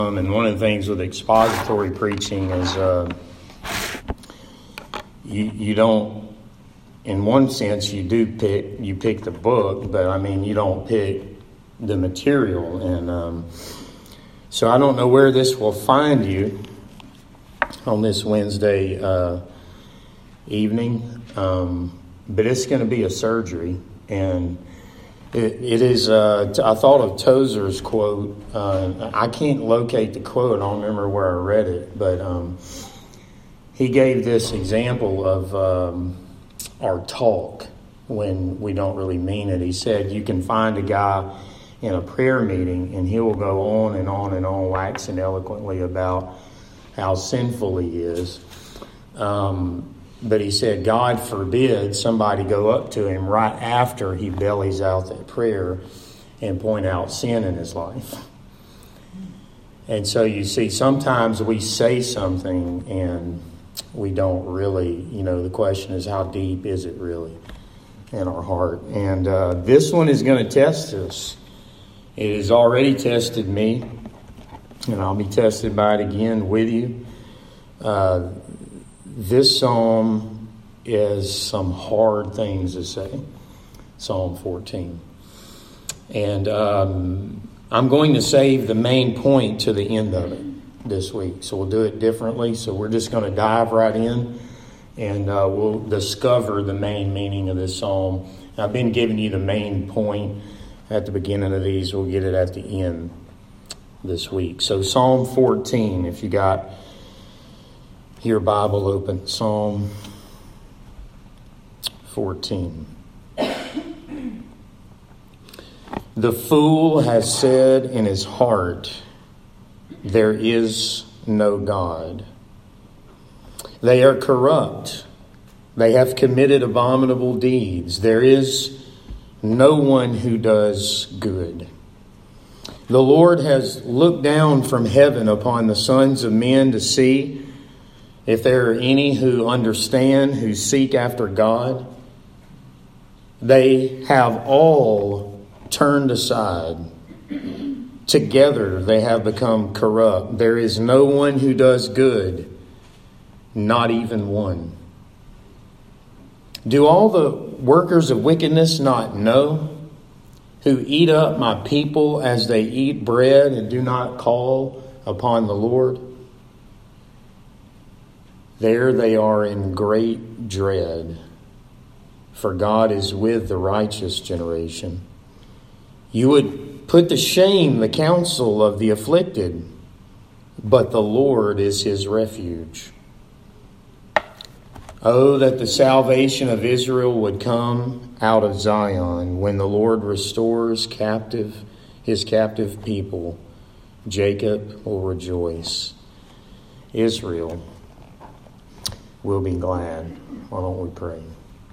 And one of the things with expository preaching is you don't, in one sense, you pick the book, but I mean you don't pick the material. And so I don't know where this will find you on this Wednesday evening, but it's going to be a surgery. And it is, I thought of Tozer's quote. I can't locate the quote. I don't remember where I read it, but he gave this example of our talk when we don't really mean it. He said, you can find a guy in a prayer meeting and he will go on and on and on, waxing eloquently about how sinful he is. But he said, God forbid somebody go up to him right after he bellies out that prayer and point out sin in his life. And so you see, sometimes we say something and we don't really, the question is, how deep is it really in our heart? And this one is going to test us. It has already tested me, and I'll be tested by it again with you. This psalm is some hard things to say, Psalm 14. And I'm going to save the main point to the end of it this week. So we'll do it differently. So we're just going to dive right in, and we'll discover the main meaning of this psalm. I've been giving you the main point at the beginning of these. We'll get it at the end this week. So Psalm 14, if you got your Bible open, Psalm 14. The fool has said in his heart, there is no God. They are corrupt. They have committed abominable deeds. There is no one who does good. The Lord has looked down from heaven upon the sons of men to see if there are any who understand, who seek after God. They have all turned aside. Together they have become corrupt. There is no one who does good, not even one. Do all the workers of wickedness not know, who eat up my people as they eat bread and do not call upon the Lord? There they are in great dread, for God is with the righteous generation. You would put to shame the counsel of the afflicted, but the Lord is his refuge. Oh, that the salvation of Israel would come out of Zion when the Lord restores his captive people. Jacob will rejoice. Israel will be glad. Why don't we pray?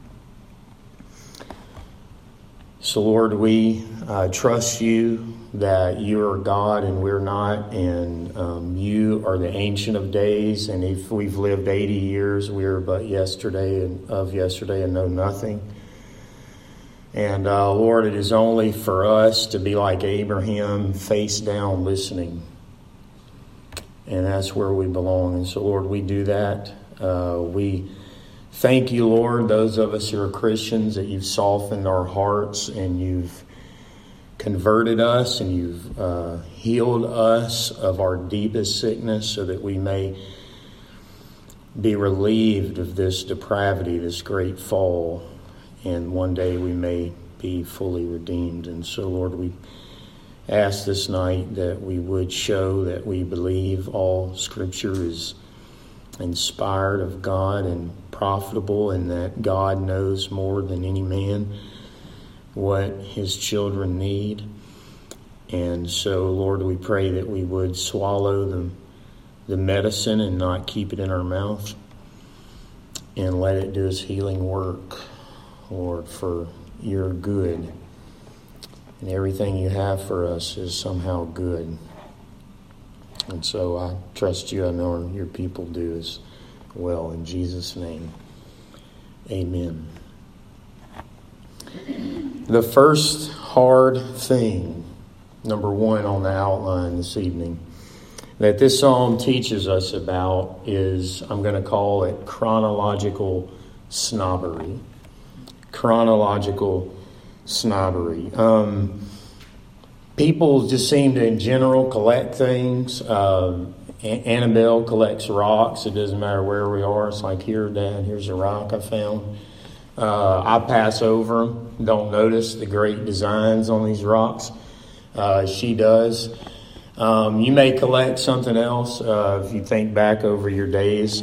So, Lord, we trust you that you are God and we're not, and you are the Ancient of Days, and if we've lived 80 years, we're but yesterday and know nothing. And, Lord, it is only for us to be like Abraham, face down listening. And that's where we belong. And so, Lord, we do that. We thank you, Lord, those of us who are Christians, that you've softened our hearts and you've converted us and you've healed us of our deepest sickness so that we may be relieved of this depravity, this great fall, and one day we may be fully redeemed. And so, Lord, we ask this night that we would show that we believe all Scripture is inspired of God and profitable, and that God knows more than any man what his children need. And so, Lord, we pray that we would swallow the medicine and not keep it in our mouth, and let it do its healing work, Lord, for your good. And everything you have for us is somehow good. And so I trust you. I know your people do as well. In Jesus' name, amen. The first hard thing, number one on the outline this evening, that this psalm teaches us about is, I'm going to call it chronological snobbery. Chronological snobbery. People just seem to, in general, collect things. Annabelle collects rocks. It doesn't matter where we are. It's like, here, Dad, here's a rock I found. I pass over them, don't notice the great designs on these rocks. She does. You may collect something else if you think back over your days.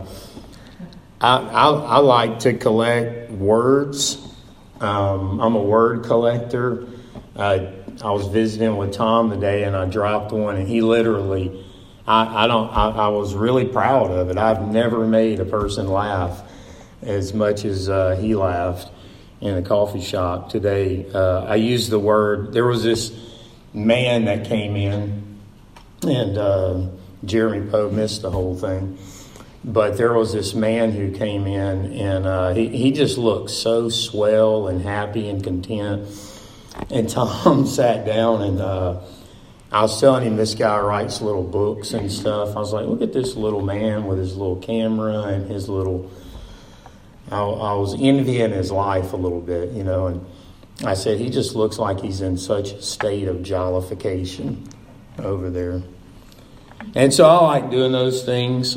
I like to collect words. I'm a word collector. I was visiting with Tom today, and I dropped one, and he literally, I was really proud of it. I've never made a person laugh as much as he laughed in a coffee shop today. I used the word, there was this man that came in, and Jeremy Poe missed the whole thing. But there was this man who came in, and he just looked so swell and happy and content. And Tom sat down, and I was telling him this guy writes little books and stuff. I was like, look at this little man with his little camera and his little... I was envying his life a little bit, you know, and I said, he just looks like he's in such a state of jollification over there. And so I like doing those things,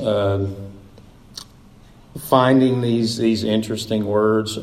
finding these interesting words.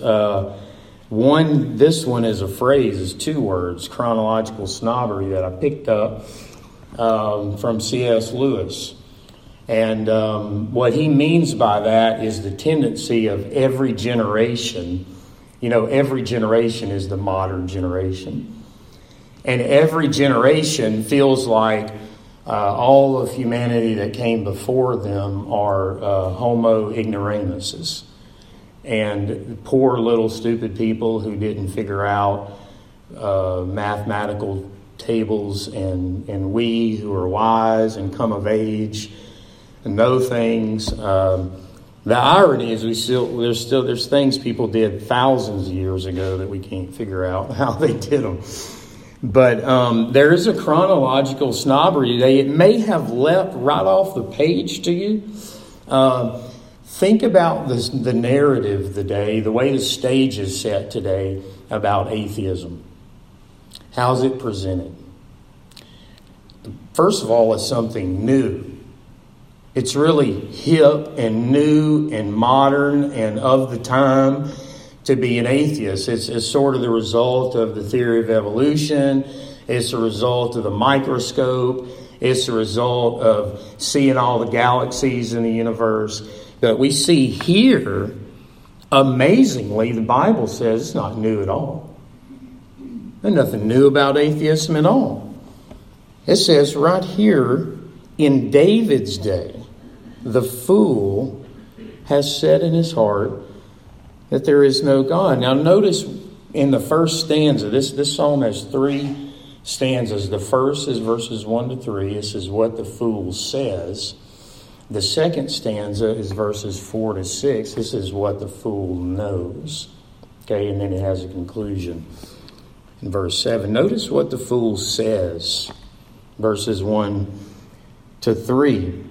This one is a phrase, is 2 words, chronological snobbery, that I picked up from C.S. Lewis. And what he means by that is the tendency of every generation. You know, every generation is the modern generation. And every generation feels like all of humanity that came before them are homo ignoramuses. And poor little stupid people who didn't figure out mathematical tables, and we who are wise and come of age and know things. The irony is there's things people did thousands of years ago that we can't figure out how they did them. But there is a chronological snobbery. It may have leapt right off the page to you. Think about the narrative today, the way the stage is set today about atheism. How's it presented? First of all, it's something new. It's really hip and new and modern and of the time to be an atheist. It's sort of the result of the theory of evolution. It's a result of the microscope. It's a result of seeing all the galaxies in the universe. But we see here, amazingly, the Bible says it's not new at all. There's nothing new about atheism at all. It says right here, in David's day, the fool has said in his heart that there is no God. Now notice in the first stanza, this psalm has 3 stanzas. The first is verses 1 to 3. This is what the fool says. The second stanza is verses 4 to 6. This is what the fool knows. Okay, and then it has a conclusion in verse 7. Notice what the fool says, verses 1 to 3.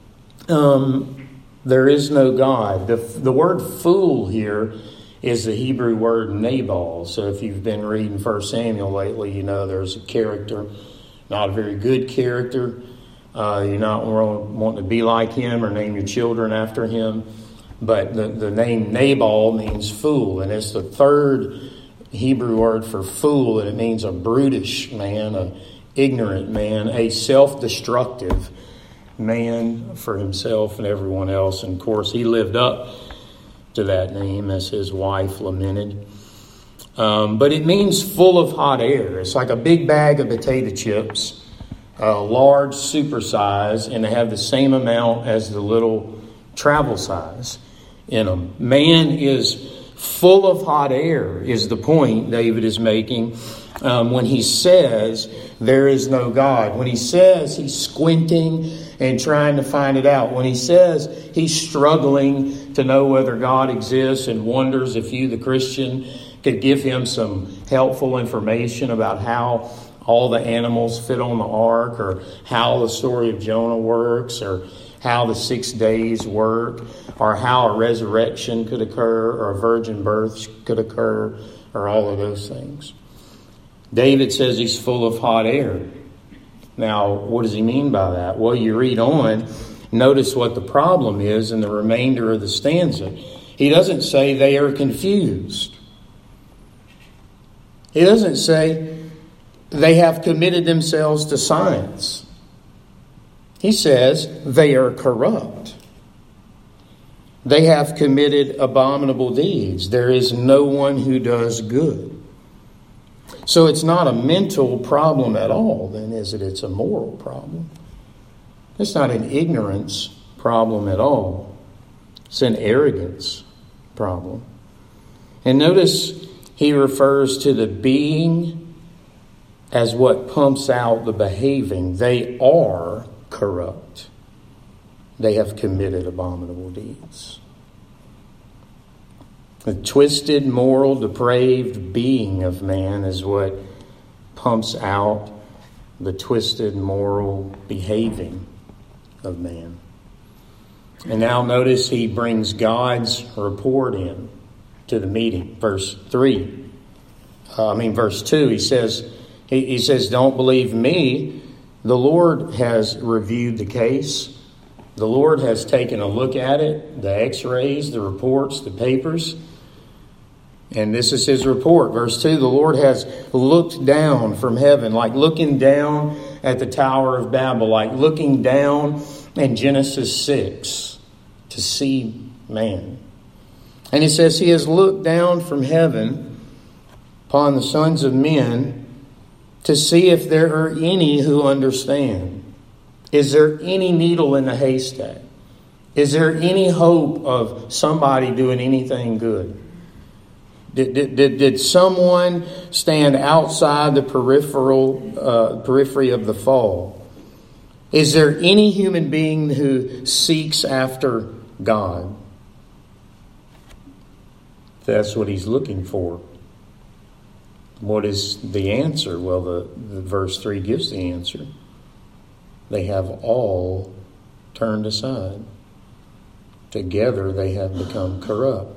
There is no God. The word fool here is the Hebrew word Nabal. So if you've been reading 1 Samuel lately, you know there's a character, not a very good character. You're not wanting to be like him or name your children after him. But the name Nabal means fool, and it's the 3rd Hebrew word for fool, and it means a brutish man, an ignorant man, a self-destructive man for himself and everyone else. And of course, he lived up to that name as his wife lamented. But it means full of hot air. It's like a big bag of potato chips, large, super size, and they have the same amount as the little travel size in them. Man is full of hot air, is the point David is making when he says there is no God. When he says he's squinting and trying to find it out. When he says he's struggling to know whether God exists and wonders if you, the Christian, could give him some helpful information about how all the animals fit on the ark, or how the story of Jonah works, or how the 6 days work, or how a resurrection could occur, or a virgin birth could occur, or all of those things. David says he's full of hot air. Now, what does he mean by that? Well, you read on, notice what the problem is in the remainder of the stanza. He doesn't say they are confused. He doesn't say they have committed themselves to science. He says they are corrupt. They have committed abominable deeds. There is no one who does good. So it's not a mental problem at all, then, is it? It's a moral problem. It's not an ignorance problem at all. It's an arrogance problem. And notice he refers to the being as what pumps out the behaving. They are corrupt. They have committed abominable deeds. The twisted, moral, depraved being of man is what pumps out the twisted, moral behaving of man. And now notice he brings God's report in to the meeting. Verse 2, he says, don't believe me. The Lord has reviewed the case. The Lord has taken a look at it, the x-rays, the reports, the papers. And this is his report. Verse 2, the Lord has looked down from heaven, like looking down at the Tower of Babel, like looking down in Genesis 6 to see man. And he says he has looked down from heaven upon the sons of men to see if there are any who understand. Is there any needle in the haystack? Is there any hope of somebody doing anything good? Did someone stand outside the periphery of the fall? Is there any human being who seeks after God? That's what he's looking for. What is the answer? Well, the verse 3 gives the answer. They have all turned aside. Together they have become corrupt.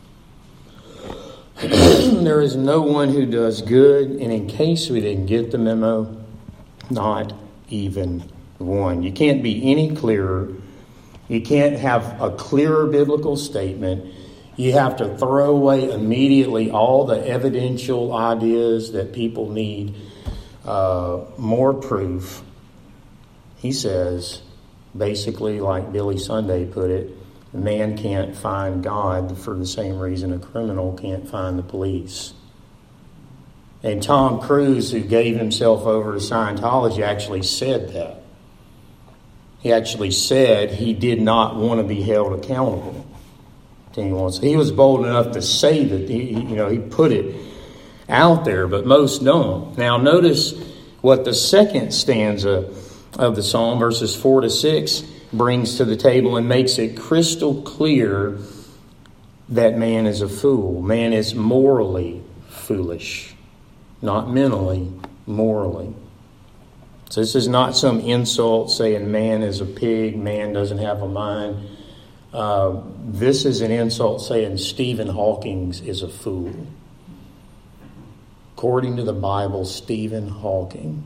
There is no one who does good, and in case we didn't get the memo, not even one. You can't be any clearer. You can't have a clearer biblical statement. You have to throw away immediately all the evidential ideas that people need more proof. He says, basically, like Billy Sunday put it, man can't find God for the same reason a criminal can't find the police. And Tom Cruise, who gave himself over to Scientology, actually said that. He actually said he did not want to be held accountable to anyone. So he was bold enough to say that he put it out there, but most don't. Now notice what the second stanza of the psalm, verses 4 to 6, brings to the table and makes it crystal clear that man is a fool. Man is morally foolish, not mentally, morally. So this is not some insult saying man is a pig, man doesn't have a mind. This is an insult saying Stephen Hawking is a fool. According to the Bible, Stephen Hawking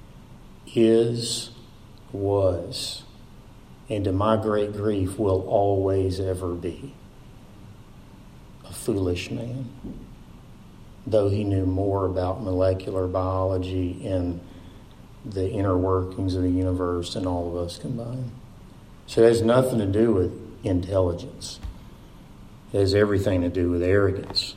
was, and to my great grief will always ever be, a foolish man, though he knew more about molecular biology and the inner workings of the universe than all of us combined. So it has nothing to do with intelligence. It has everything to do with arrogance.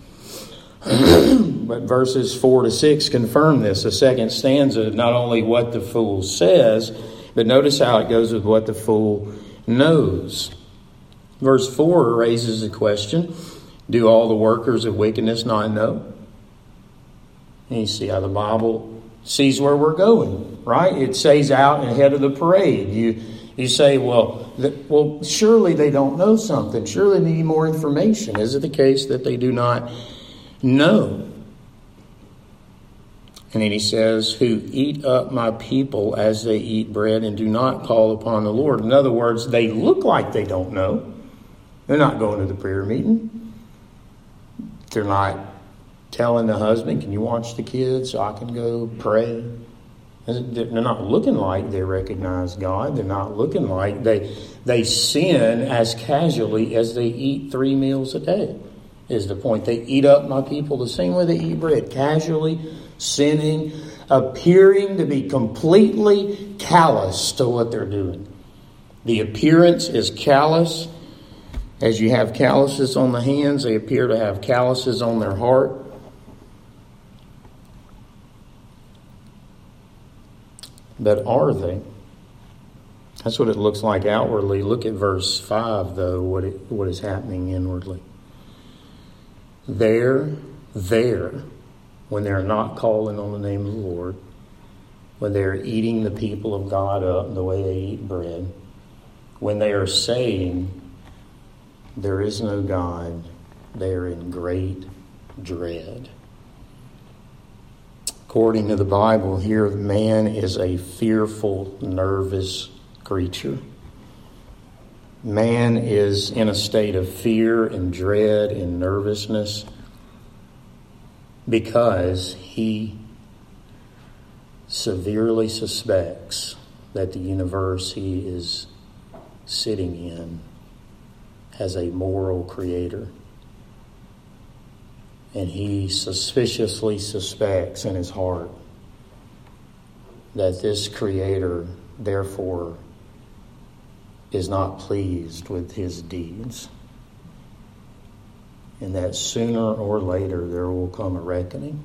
But verses 4 to 6 confirm this. The second stanza, not only what the fool says, but notice how it goes with what the fool knows. Verse 4 raises the question, do all the workers of wickedness not know? And you see how the Bible sees where we're going, right? It says out ahead of the parade. You say, well, surely they don't know something. Surely they need more information. Is it the case that they do not know? And then he says, who eat up my people as they eat bread and do not call upon the Lord. In other words, they look like they don't know. They're not going to the prayer meeting. They're not telling the husband, can you watch the kids so I can go pray? They're not looking like they recognize God. They're not looking like they sin as casually as they eat 3 meals a day, is the point. They eat up my people the same way they eat bread, casually, sinning, appearing to be completely callous to what they're doing. The appearance is callous. As you have calluses on the hands, they appear to have calluses on their heart. But are they? That's what it looks like outwardly. Look at verse 5, though, what is happening inwardly. There, when they're not calling on the name of the Lord, when they're eating the people of God up the way they eat bread, when they are saying, there is no God, they are in great dread. According to the Bible here, man is a fearful, nervous creature. Man is in a state of fear and dread and nervousness because he severely suspects that the universe he is sitting in has a moral creator. And he suspiciously suspects in his heart that this creator, therefore, is not pleased with his deeds. And that sooner or later there will come a reckoning.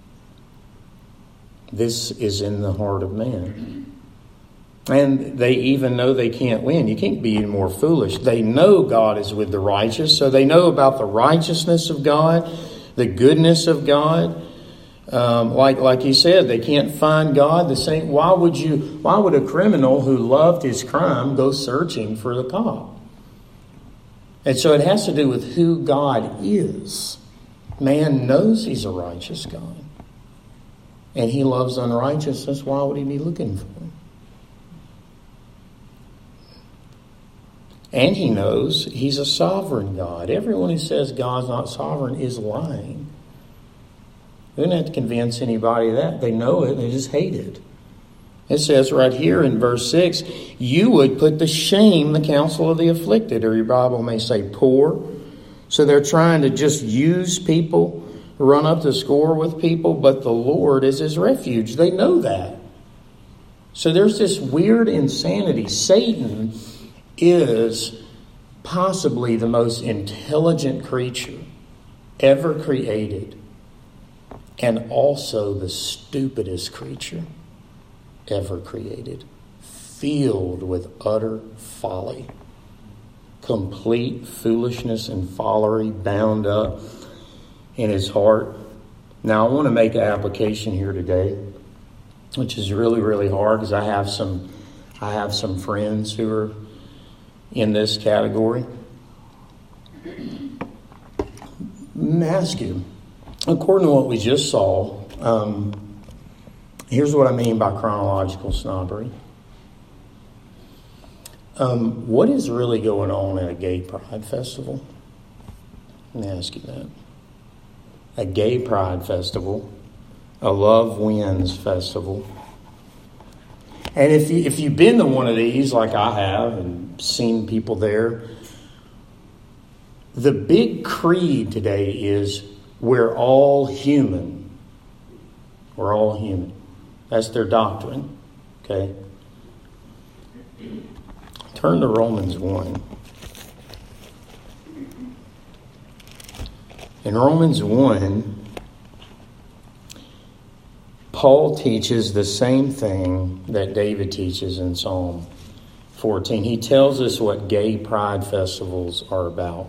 This is in the heart of man. And they even know they can't win. You can't be any more foolish. They know God is with the righteous, so they know about the righteousness of God, the goodness of God. Like he said, they can't find God. The same. Why would a criminal who loved his crime go searching for the cop? And so it has to do with who God is. Man knows he's a righteous God. And he loves unrighteousness. Why would he be looking for him? And he knows he's a sovereign God. Everyone who says God's not sovereign is lying. We don't have to convince anybody of that. They know it. They just hate it. It says right here in verse 6, you would put to shame the counsel of the afflicted, or your Bible may say poor. So they're trying to just use people, run up the score with people, but the Lord is his refuge. They know that. So there's this weird insanity. Satan is possibly the most intelligent creature ever created, and also the stupidest creature ever created, filled with utter folly, complete foolishness and follery bound up in his heart. Now I want to make an application here today, which is really, really hard because I have some friends who are in this category. Let me ask you, according to what we just saw, here's what I mean by chronological snobbery. What is really going on at a gay pride festival? Let me ask you that. A gay pride festival, a Love Wins festival. And if you've been to one of these like I have and seen people there, the big creed today is we're all human. We're all human. That's their doctrine. Okay? Turn to Romans 1. In Romans 1, Paul teaches the same thing that David teaches in Psalm 14. He tells us what gay pride festivals are about.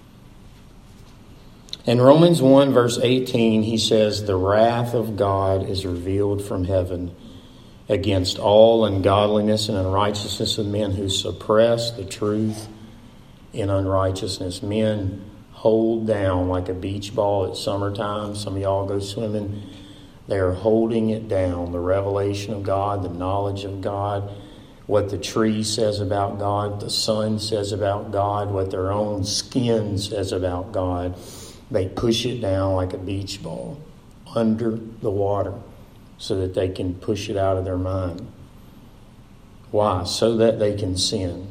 In Romans 1, verse 18, he says, the wrath of God is revealed from heaven against all ungodliness and unrighteousness of men who suppress the truth in unrighteousness. Men hold down like a beach ball at summertime. Some of y'all go swimming They are holding it down. The revelation of God, the knowledge of God, what the tree says about God, the sun says about God, what their own skin says about God. They push it down like a beach ball under the water so that they can push it out of their mind. Why? So that they can sin.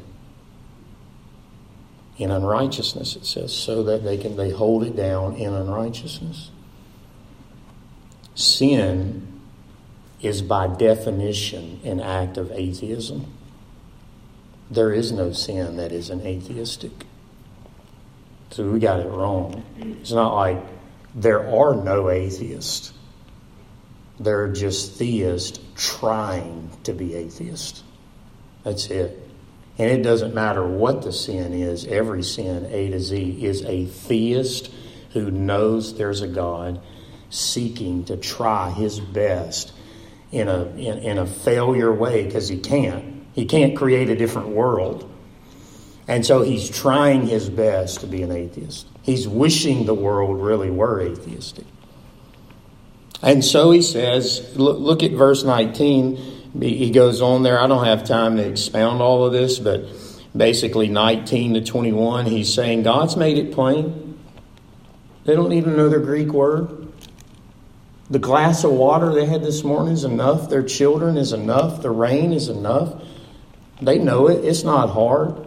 In unrighteousness, it says, so that they hold it down in unrighteousness. Sin is by definition an act of atheism. There is no sin that isn't atheistic. So we got it wrong. It's not like there are no atheists. There are just theists trying to be atheists. That's it. And it doesn't matter what the sin is. Every sin, A to Z, is a theist who knows there's a God seeking to try his best in a failure way, because he can't. He can't create a different world. And so he's trying his best to be an atheist. He's wishing the world really were atheistic. And so he says, look at verse 19. He goes on there. I don't have time to expound all of this, but basically 19 to 21, he's saying God's made it plain. They don't need another Greek word. The glass of water they had this morning is enough. Their children is enough. The rain is enough. They know it. It's not hard.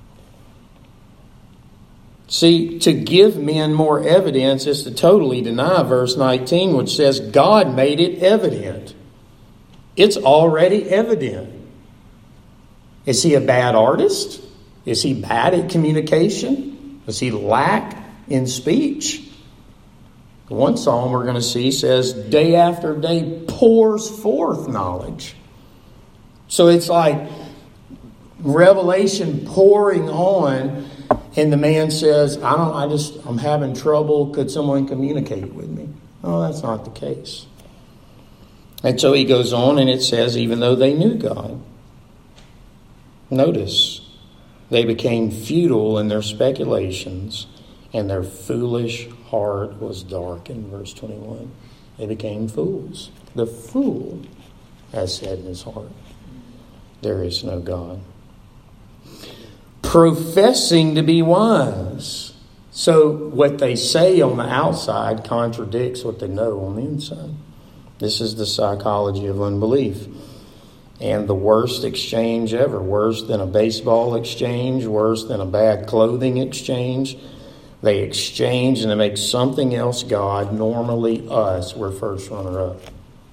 See, to give men more evidence is to totally deny verse 19, which says God made it evident. It's already evident. Is he a bad artist? Is he bad at communication? Does he lack in speech? One psalm we're going to see says, day after day pours forth knowledge. So it's like revelation pouring on, and the man says, I'm having trouble. Could someone communicate with me? Oh, that's not the case. And so he goes on, and it says, even though they knew God, notice, they became futile in their speculations, and their foolish heart was darkened. Verse 21. They became fools. The fool has said in his heart, there is no God. Professing to be wise. So what they say on the outside contradicts what they know on the inside. This is the psychology of unbelief. And the worst exchange ever. Worse than a baseball exchange. Worse than a bad clothing exchange. They exchange and they make something else God. Normally us. We're first runner-up.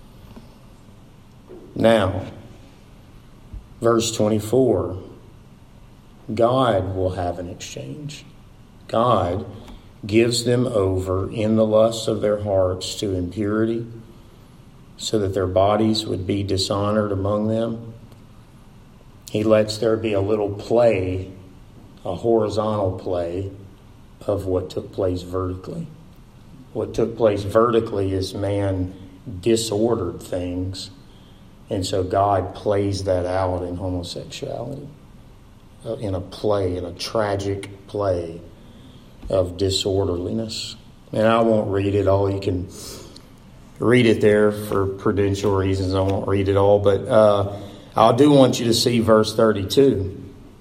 Now, verse 24. God will have an exchange. God gives them over in the lusts of their hearts to impurity, so that their bodies would be dishonored among them. He lets there be a little play, a horizontal play of what took place vertically. What took place vertically is man disordered things, and so God plays that out in homosexuality, in a play, in a tragic play of disorderliness. And I won't read it all. You can read it there for prudential reasons. I won't read it all, but I do want you to see verse 32.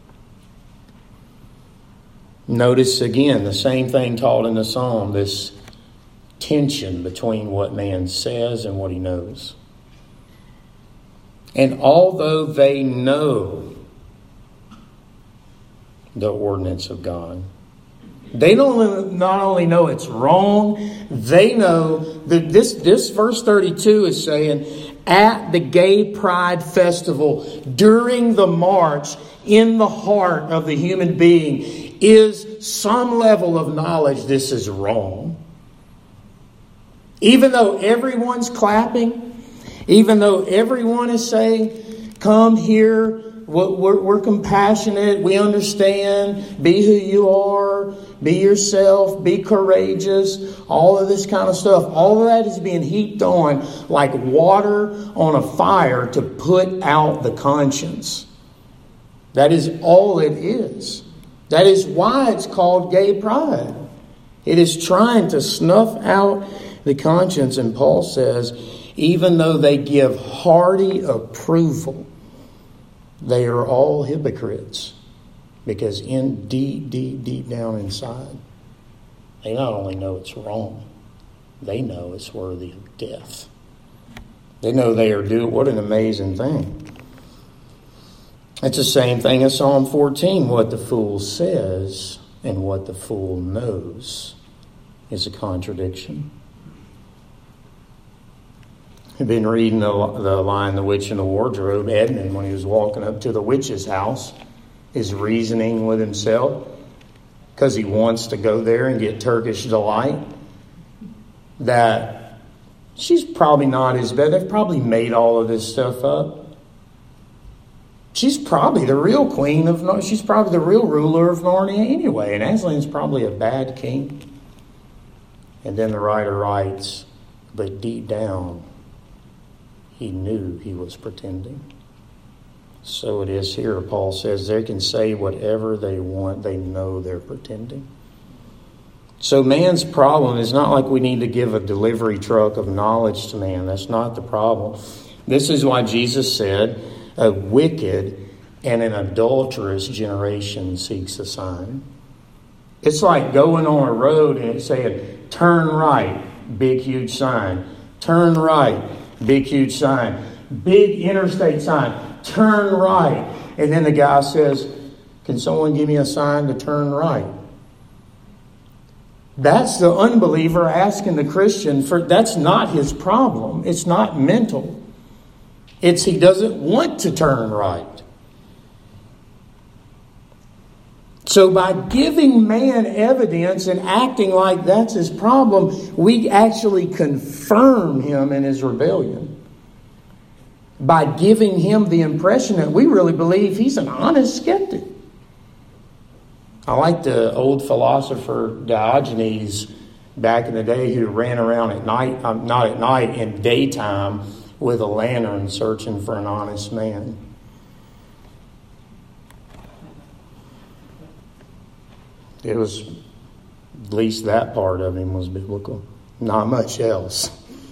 Notice again the same thing taught in the psalm, this tension between what man says and what he knows. And although they know the ordinance of God, they don't not only know it's wrong, they know that this verse 32 is saying, at the gay pride festival, during the march, in the heart of the human being, is some level of knowledge this is wrong. Even though everyone's clapping, even though everyone is saying, come here, we're compassionate, we understand, be who you are, be yourself, be courageous, all of this kind of stuff. All of that is being heaped on like water on a fire to put out the conscience. That is all it is. That is why it's called gay pride. It is trying to snuff out the conscience. And Paul says, even though they give hearty approval, they are all hypocrites. Because in deep down inside, they not only know it's wrong, they know it's worthy of death. They know they are due. What an amazing thing. It's the same thing as Psalm 14. What the fool says and what the fool knows is a contradiction. I've been reading the Lion, the Witch, and the Wardrobe. Edmund, when he was walking up to the witch's house, is reasoning with himself because he wants to go there and get Turkish delight, that she's probably not as bad. They've probably made all of this stuff up. She's probably the real queen of Narnia. She's probably the real ruler of Narnia anyway. And Aslan's probably a bad king. And then the writer writes, but deep down, he knew he was pretending. So it is here. Paul says they can say whatever they want. They know they're pretending. So man's problem is not like we need to give a delivery truck of knowledge to man. That's not the problem. This is why Jesus said, a wicked and an adulterous generation seeks a sign. It's like going on a road and it's saying, turn right, big huge sign. Turn right, big huge sign. Big interstate sign. Turn right. And then the guy says, can someone give me a sign to turn right? That's the unbeliever asking the Christian for. That's not his problem. It's not mental. It's he doesn't want to turn right. So by giving man evidence and acting like that's his problem, we actually confirm him in his rebellion. By giving him the impression that we really believe he's an honest skeptic. I like the old philosopher Diogenes back in the day who ran around at night, not at night, in daytime with a lantern searching for an honest man. It was, at least that part of him was biblical. Not much else.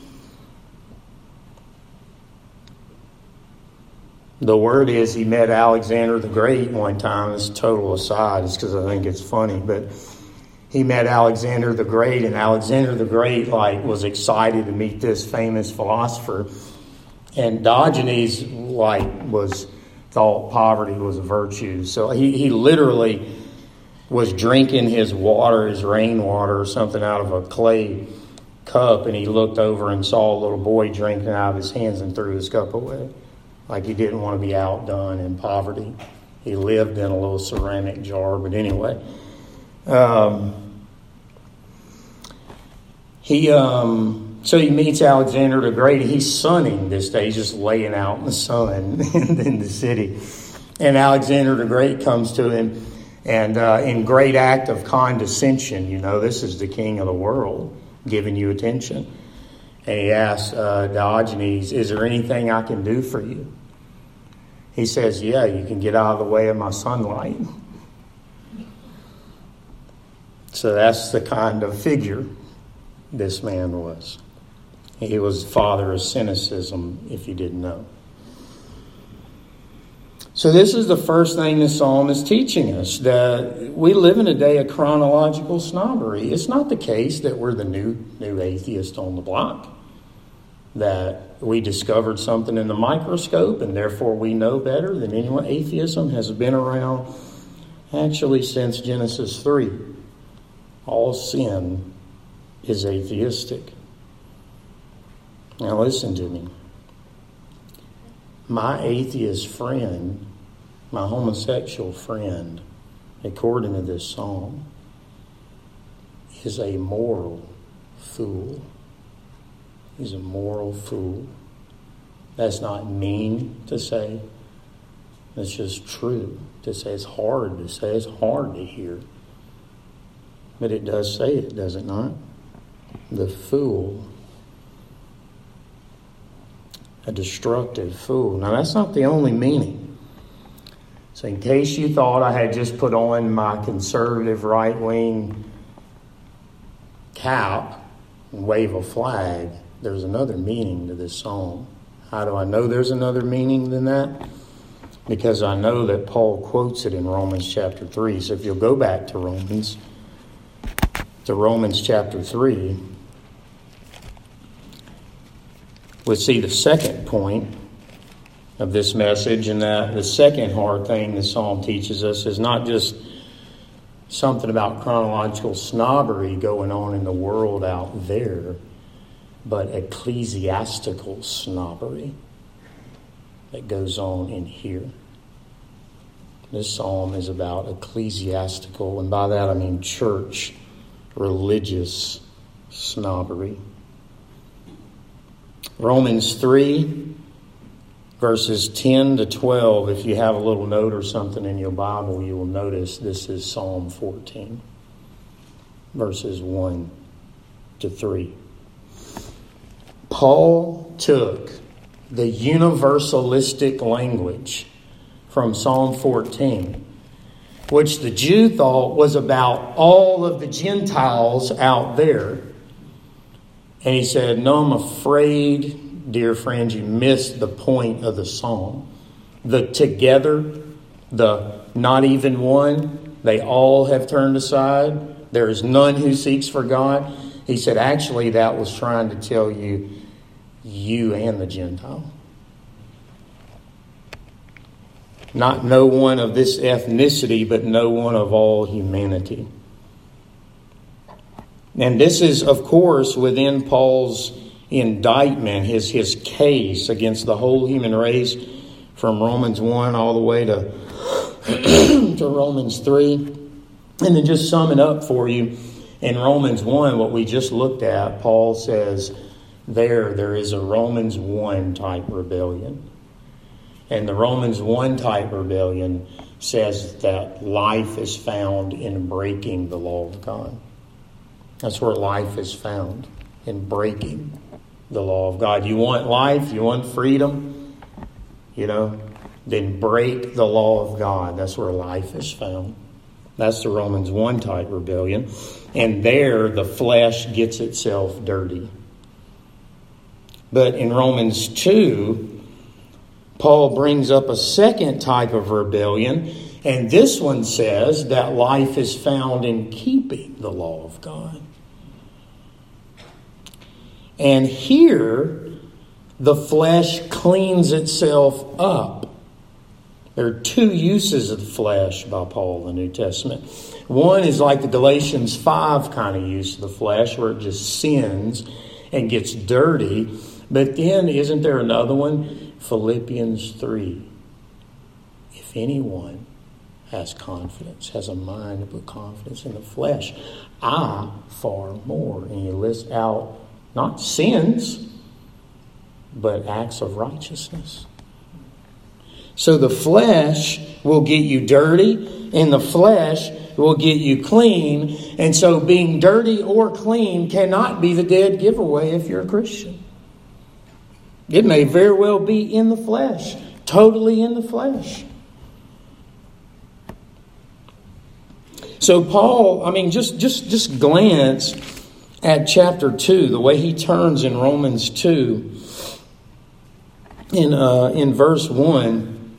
The word is he met Alexander the Great one time. It's a total aside. It's because I think it's funny. But he met Alexander the Great, and Alexander the Great was excited to meet this famous philosopher. And Diogenes thought poverty was a virtue. So he literally was drinking his water, his rainwater or something out of a clay cup, and he looked over and saw a little boy drinking out of his hands and threw his cup away. Like he didn't want to be outdone in poverty. He lived in a little ceramic jar, but anyway. So he meets Alexander the Great. He's sunning this day. He's just laying out in the sun in the city. And Alexander the Great comes to him, and in great act of condescension, this is the king of the world giving you attention. And he asks Diogenes, is there anything I can do for you? He says, yeah, you can get out of the way of my sunlight. So that's the kind of figure this man was. He was the father of cynicism, if you didn't know. So this is the first thing the psalm is teaching us, that we live in a day of chronological snobbery. It's not the case that we're the new atheist on the block, that we discovered something in the microscope and therefore we know better than anyone. Atheism has been around actually since Genesis 3. All sin is atheistic. Now listen to me. My atheist friend, my homosexual friend, according to this psalm, is a moral fool. He's a moral fool. That's not mean to say. It's just true to say. It's hard to say. It's hard to hear. But it does say it, does it not? The fool. A destructive fool. Now, that's not the only meaning. So in case you thought I had just put on my conservative right-wing cap, and wave a flag, there's another meaning to this psalm. How do I know there's another meaning than that? Because I know that Paul quotes it in Romans chapter 3. So if you'll go back to Romans chapter 3, we'll see the second point of this message, and that the second hard thing the psalm teaches us is not just something about chronological snobbery going on in the world out there, but ecclesiastical snobbery that goes on in here. This psalm is about ecclesiastical, and by that I mean church, religious snobbery. Romans 3, verses 10 to 12, if you have a little note or something in your Bible, you will notice this is Psalm 14, verses 1 to 3. Paul took the universalistic language from Psalm 14, which the Jew thought was about all of the Gentiles out there. And he said, no, I'm afraid, dear friends, you missed the point of the psalm. The together, the not even one, they all have turned aside. There is none who seeks for God. He said, actually, that was trying to tell you and the Gentile. Not no one of this ethnicity, but no one of all humanity. And this is, of course, within Paul's indictment, his case against the whole human race from Romans 1 all the way to, to Romans 3. And then just sum it up for you, in Romans 1, what we just looked at, Paul says there is a Romans 1 type rebellion. And the Romans 1 type rebellion says that life is found in breaking the law of God. That's where life is found, in breaking the law of God. You want life, you want freedom, then break the law of God. That's where life is found. That's the Romans 1 type rebellion. And there the flesh gets itself dirty. But in Romans 2, Paul brings up a second type of rebellion, and this one says that life is found in keeping the law of God. And here, the flesh cleans itself up. There are two uses of the flesh by Paul in the New Testament. One is like the Galatians 5 kind of use of the flesh, where it just sins and gets dirty. But then, isn't there another one? Philippians 3. If anyone has confidence, has a mind to put confidence in the flesh, I far more. And you list out not sins, but acts of righteousness. So the flesh will get you dirty, and the flesh will get you clean. And so being dirty or clean cannot be the dead giveaway if you're a Christian. It may very well be in the flesh, totally in the flesh. So Paul, just glance at chapter 2, the way he turns in Romans 2, in verse 1.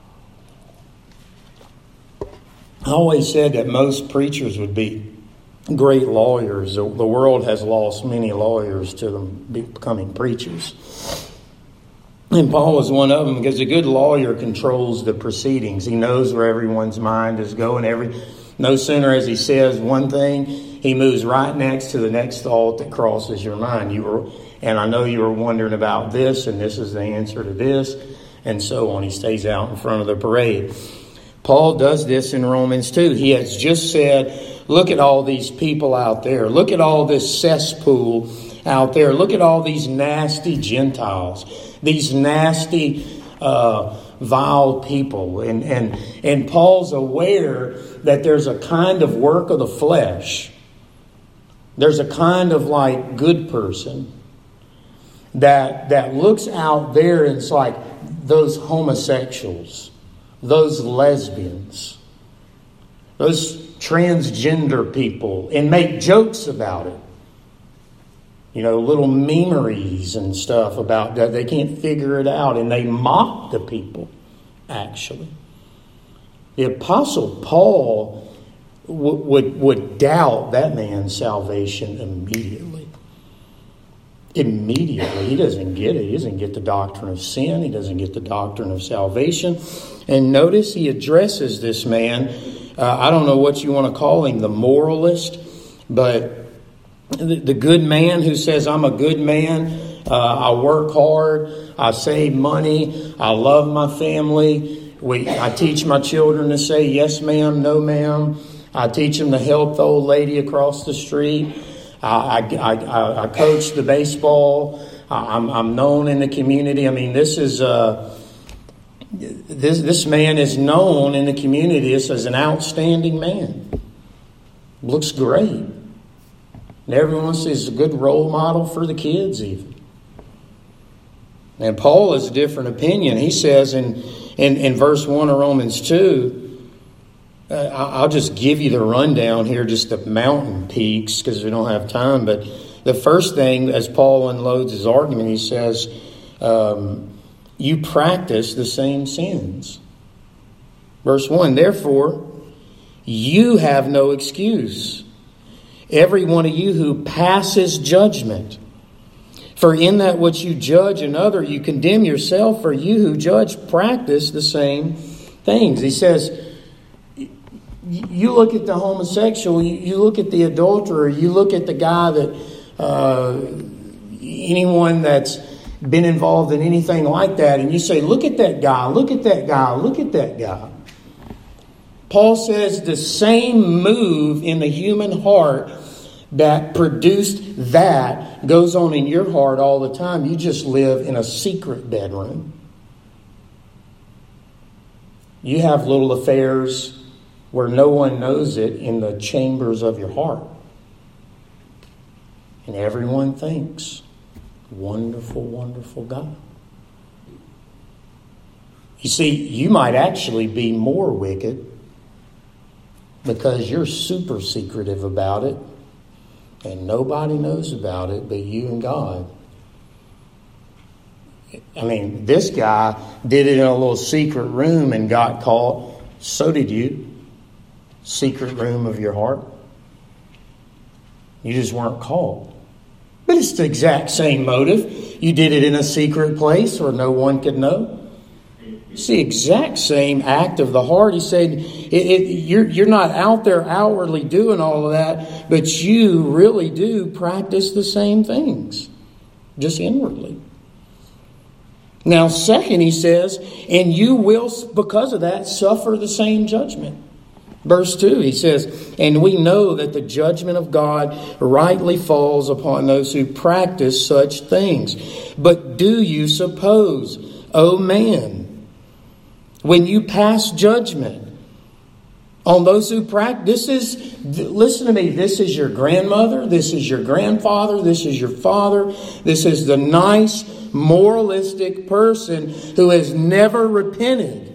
I always said that most preachers would be great lawyers. The world has lost many lawyers to them becoming preachers. And Paul was one of them, because a good lawyer controls the proceedings. He knows where everyone's mind is going. No sooner as he says one thing, he moves right next to the next thought that crosses your mind. And I know you were wondering about this, and this is the answer to this, and so on. He stays out in front of the parade. Paul does this in Romans 2. He has just said, look at all these people out there. Look at all this cesspool out there. Look at all these nasty Gentiles. These nasty, vile people. And Paul's aware that there's a kind of work of the flesh. There's a kind of like good person that looks out there, and it's like those homosexuals, those lesbians, those transgender people, and make jokes about it. little memories and stuff about that. They can't figure it out, and they mock the people, actually. The Apostle Paul would doubt that man's salvation immediately. Immediately. He doesn't get it. He doesn't get the doctrine of sin. He doesn't get the doctrine of salvation. And notice he addresses this man. I don't know what you want to call him, the moralist, but the good man who says, I'm a good man, I work hard, I save money, I love my family, I teach my children to say yes ma'am, no ma'am, I teach them to help the old lady across the street, I coach the baseball, I'm known in the community. I mean, this man is known in the community as an outstanding man. Looks great. And everyone says a good role model for the kids even. And Paul has a different opinion. He says in verse 1 of Romans 2, I'll just give you the rundown here, just the mountain peaks, because we don't have time. But the first thing, as Paul unloads his argument, he says, you practice the same sins. Verse 1, therefore, you have no excuse, every one of you who passes judgment. For in that which you judge another, you condemn yourself, for you who judge practice the same things. He says, you look at the homosexual, you look at the adulterer, you look at the guy that, anyone that's been involved in anything like that, and you say, look at that guy, look at that guy, look at that guy. Paul says the same move in the human heart that produced that goes on in your heart all the time. You just live in a secret bedroom. You have little affairs where no one knows it in the chambers of your heart. And everyone thinks, wonderful, wonderful God. You see, you might actually be more wicked because you're super secretive about it and nobody knows about it but you and God. I mean, this guy did it in a little secret room and got caught. So did you. Secret room of your heart. You just weren't caught. But it's the exact same motive. You did it in a secret place where no one could know. It's the exact same act of the heart. He said, you're not out there outwardly doing all of that, but you really do practice the same things, just inwardly. Now, second, he says, and you will, because of that, suffer the same judgment. Verse 2, he says, and we know that the judgment of God rightly falls upon those who practice such things. But do you suppose, O man, when you pass judgment on those who practice, listen to me, this is your grandmother, this is your grandfather, this is your father, this is the nice, moralistic person who has never repented.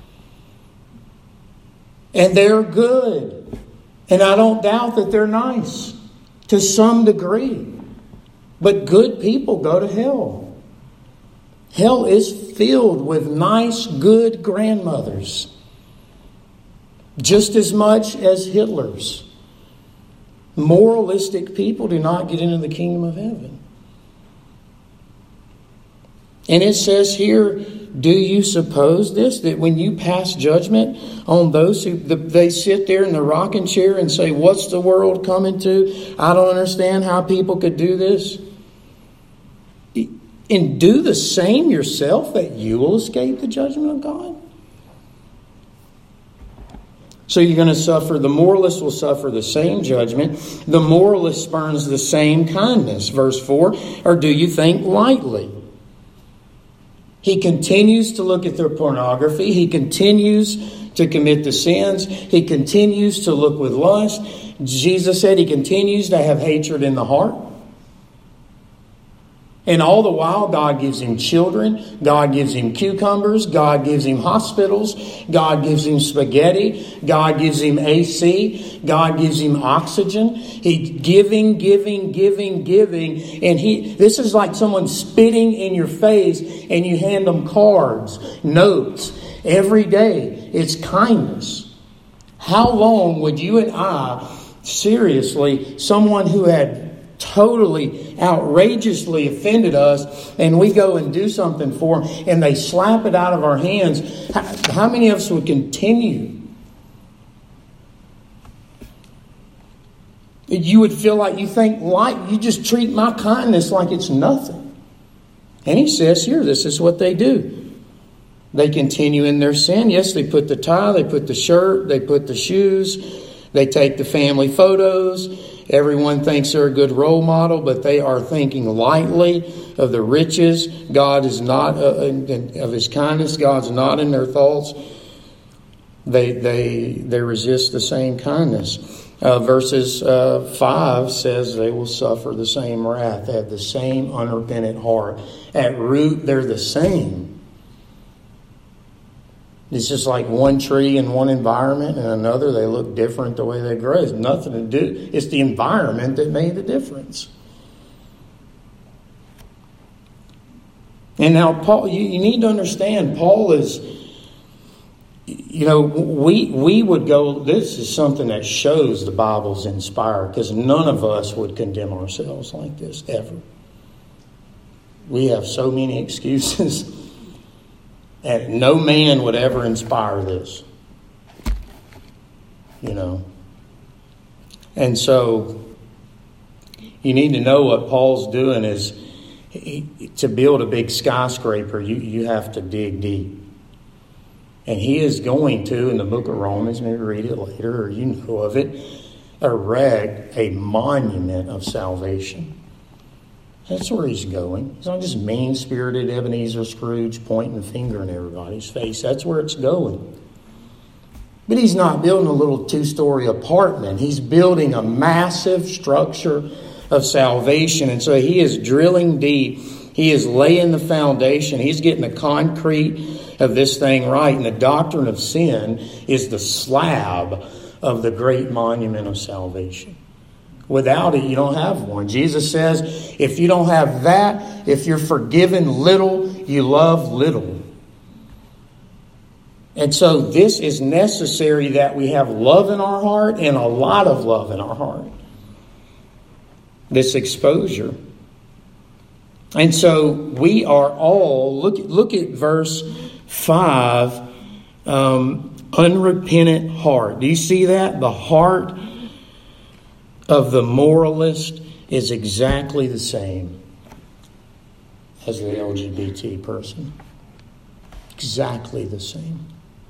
And they're good. And I don't doubt that they're nice to some degree. But good people go to hell. Hell is filled with nice, good grandmothers. Just as much as Hitler's. Moralistic people do not get into the kingdom of heaven. And it says here, do you suppose this, that when you pass judgment on those who they sit there in the rocking chair and say, what's the world coming to? I don't understand how people could do this. And do the same yourself, that you will escape the judgment of God? So you're going to suffer, the moralist will suffer the same judgment. The moralist spurns the same kindness. Verse 4, or do you think lightly? He continues to look at their pornography. He continues to commit the sins. He continues to look with lust. Jesus said he continues to have hatred in the heart. And all the while, God gives him children. God gives him cucumbers. God gives him hospitals. God gives him spaghetti. God gives him AC. God gives him oxygen. He's giving. And this is like someone spitting in your face and you hand them cards, notes, every day. It's kindness. How long would you and I, seriously, someone who had totally outrageously offended us, and we go and do something for them and they slap it out of our hands, how many of us would continue? You would feel like you just treat my kindness like it's nothing. And he says here, this is what they do. They continue in their sin. Yes, they put the tie, they put the shirt, they put the shoes, they take the family photos. Everyone thinks they're a good role model, but they are thinking lightly of the riches. God is not of his kindness. God's not in their thoughts. They resist the same kindness. Verses 5 says they will suffer the same wrath. They have the same unrepentant heart. At root, they're the same. It's just like one tree in one environment and another, they look different the way they grow. It's nothing to do. It's the environment that made the difference. And now, Paul, you need to understand, Paul is, we would go, this is something that shows the Bible's inspired, because none of us would condemn ourselves like this, ever. We have so many excuses. And no man would ever inspire this. And so you need to know what Paul's doing is to build a big skyscraper, you have to dig deep. And he is going to, in the book of Romans, maybe read it later or you know of it, erect a monument of salvation. That's where he's going. He's not just mean-spirited Ebenezer Scrooge pointing a finger in everybody's face. That's where it's going. But he's not building a little 2-story apartment. He's building a massive structure of salvation. And so he is drilling deep. He is laying the foundation. He's getting the concrete of this thing right. And the doctrine of sin is the slab of the great monument of salvation. Without it, you don't have one. Jesus says, if you don't have that, if you're forgiven little, you love little. And so this is necessary that we have love in our heart and a lot of love in our heart. This exposure. And so we are all, look at verse 5, unrepentant heart. Do you see that? The heart of the moralist is exactly the same as the LGBT person. Exactly the same.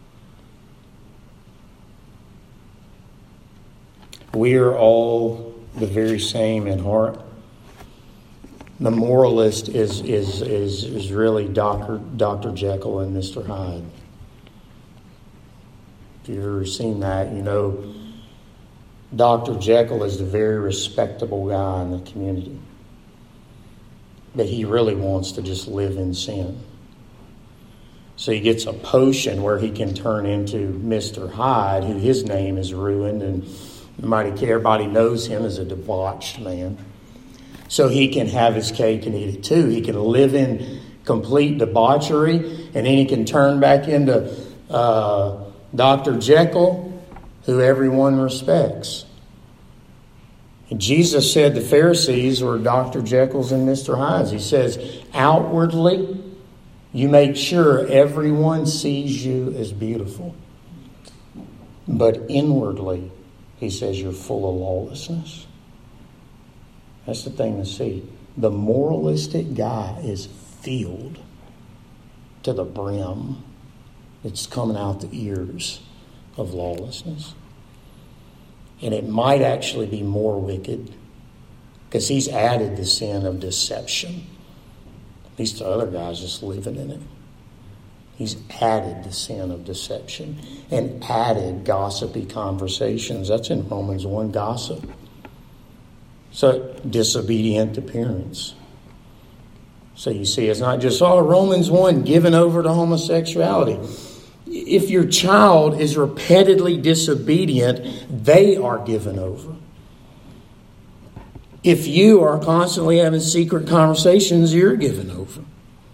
We are all the very same in heart. The moralist is really Dr. Jekyll and Mr. Hyde. If you've ever seen that, you know Dr. Jekyll is the very respectable guy in the community. But he really wants to just live in sin. So he gets a potion where he can turn into Mr. Hyde, who his name is ruined, and everybody knows him as a debauched man. So he can have his cake and eat it too. He can live in complete debauchery, and then he can turn back into Dr. Jekyll, who everyone respects. And Jesus said the Pharisees were Dr. Jekylls and Mr. Hydes. He says, outwardly, you make sure everyone sees you as beautiful. But inwardly, he says, you're full of lawlessness. That's the thing to see. The moralistic guy is filled to the brim. It's coming out the ears of lawlessness. And it might actually be more wicked because he's added the sin of deception. These two other guys just living in it. He's added the sin of deception and added gossipy conversations. That's in Romans 1, gossip. So, disobedient to parents. So you see, it's not just, Romans 1, given over to homosexuality. If your child is repeatedly disobedient, they are given over. If you are constantly having secret conversations, you're given over.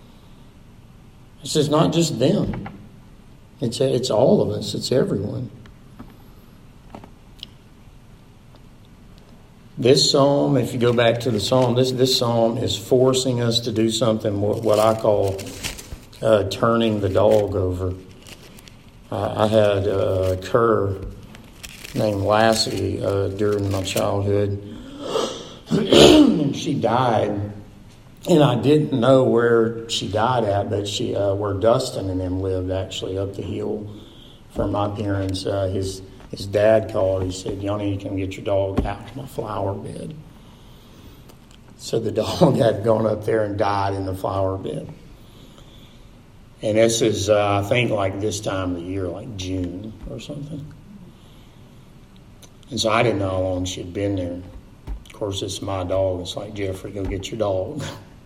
It's not just them. It's all of us. It's everyone. This psalm, if you go back to the psalm, this psalm is forcing us to do something, what I call turning the dog over. I had a cur named Lassie during my childhood. And she died. And I didn't know where she died at, but where Dustin and them lived, actually, up the hill from my parents. His dad called. He said, "Yanni, you can get your dog out to my flower bed." So the dog had gone up there and died in the flower bed. And this is, I think, like this time of the year, like June or something. And so I didn't know how long she'd been there. Of course, it's my dog. It's like, "Jeffrey, go get your dog."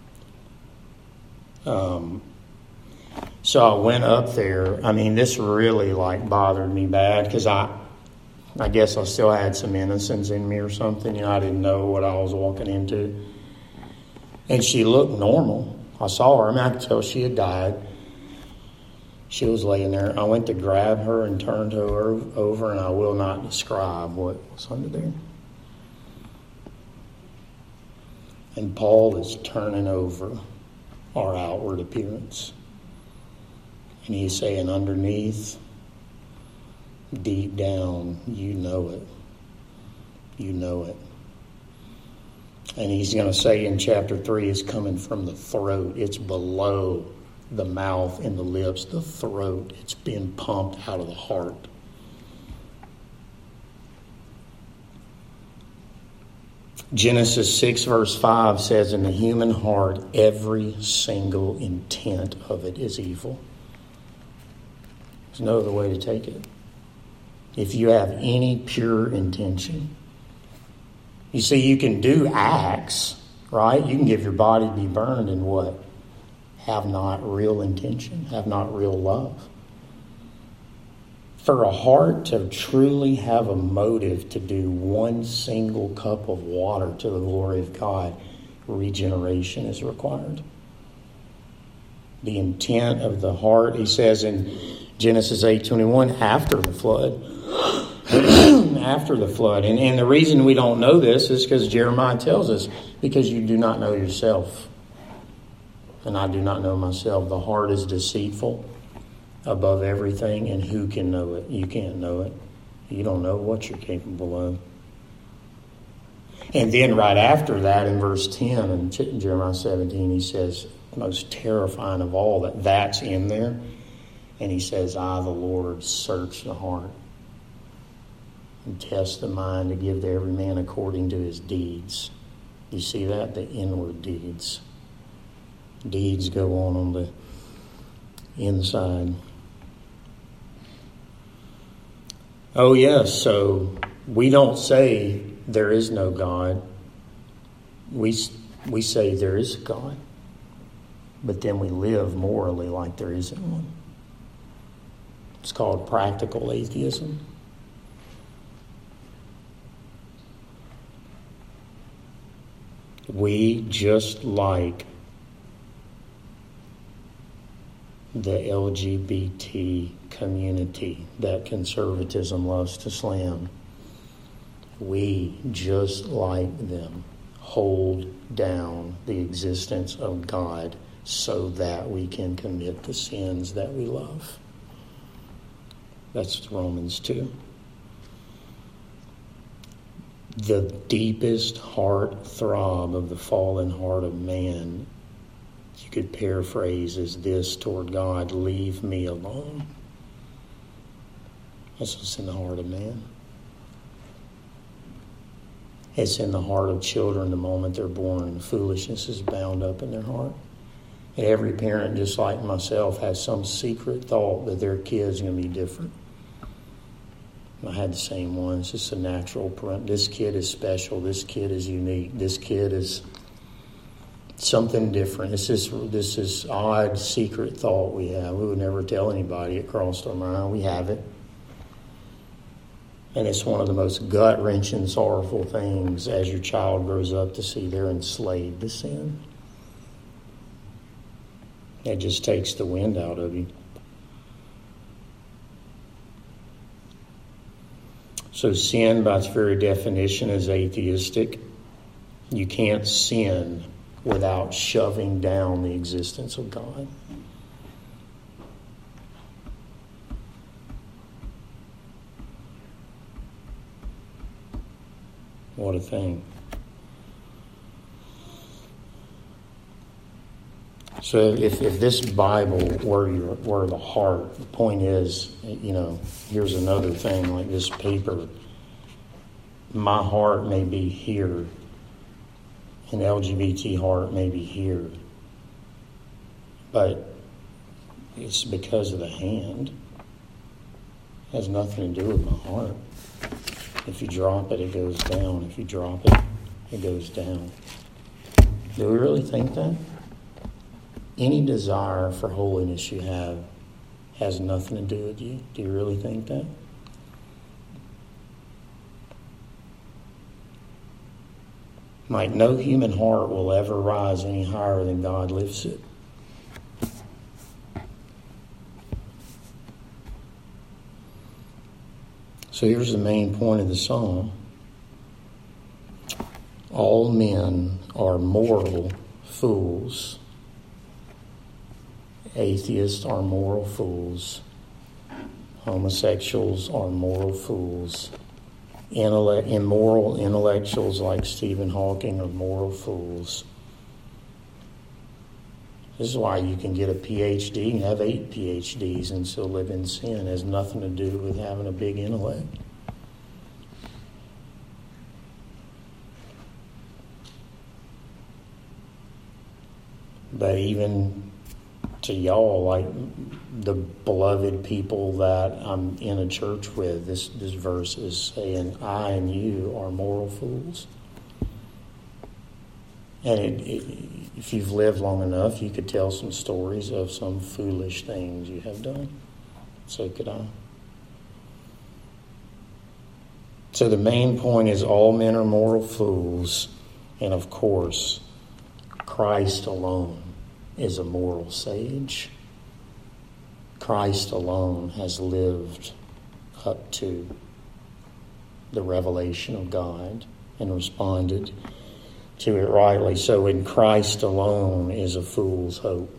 So I went up there. I mean, this really bothered me bad because I guess I still had some innocence in me or something. I didn't know what I was walking into. And she looked normal. I saw her. I could tell she had died. She was laying there. I went to grab her and turned her over, and I will not describe what was under there. And Paul is turning over our outward appearance. And he's saying underneath, deep down, you know it. You know it. And he's going to say in chapter 3, it's coming from the throat. It's below the mouth and the lips, the throat. It's being pumped out of the heart. Genesis 6 verse 5 says, "In the human heart, every single intent of it is evil." There's no other way to take it. If you have any pure intention. You see, you can do acts, right? You can give your body to be burned and what? Have not real intention, have not real love. For a heart to truly have a motive to do one single cup of water to the glory of God, regeneration is required. The intent of the heart, he says in Genesis 8:21, after the flood. After the flood. And the reason we don't know this is because Jeremiah tells us, because you do not know yourself. And I do not know myself. The heart is deceitful above everything, and who can know it? You can't know it. You don't know what you're capable of. And then right after that, in verse 10 in Jeremiah 17, he says, most terrifying of all, that's in there. And he says, "I, the Lord, search the heart and test the mind to give to every man according to his deeds." You see that? The inward deeds. Deeds go on the inside. Oh, yes, so we don't say there is no God. We say there is a God. But then we live morally like there isn't one. It's called practical atheism. We, just like the LGBT community that conservatism loves to slam, we, just like them, hold down the existence of God so that we can commit the sins that we love. That's Romans 2. The deepest heart throb of the fallen heart of man, you could paraphrase as this toward God: leave me alone. That's what's in the heart of man. It's in the heart of children the moment they're born. Foolishness is bound up in their heart. And every parent, just like myself, has some secret thought that their kid's going to be different. I had the same one. It's just a natural parent. This kid is special. This kid is unique. This kid is something different. This is odd secret thought we have. We would never tell anybody it crossed our mind. We have it. And it's one of the most gut-wrenching, sorrowful things as your child grows up to see they're enslaved to sin. It just takes the wind out of you. So sin, by its very definition, is atheistic. You can't sin without shoving down the existence of God. What a thing. So if this Bible were the heart, the point is, here's another thing like this paper. My heart may be here, an LGBT heart may be here, but it's because of the hand. It has nothing to do with my heart. If you drop it, it goes down. If you drop it, it goes down. Do we really think that? Any desire for holiness you have has nothing to do with you. Do you really think that? Like, no human heart will ever rise any higher than God lifts it. So here's the main point of the psalm. All men are moral fools. Atheists are moral fools. Homosexuals are moral fools. Immoral intellectuals like Stephen Hawking are moral fools. This is why you can get a PhD and have 8 PhDs and still live in sin. It has nothing to do with having a big intellect. But even to y'all, like the beloved people that I'm in a church with, this verse is saying, I and you are moral fools. And if you've lived long enough, you could tell some stories of some foolish things you have done. So could I. So the main point is all men are moral fools. And of course, Christ alone is a moral sage. Christ alone has lived up to the revelation of God and responded to it rightly. So in Christ alone is a fool's hope.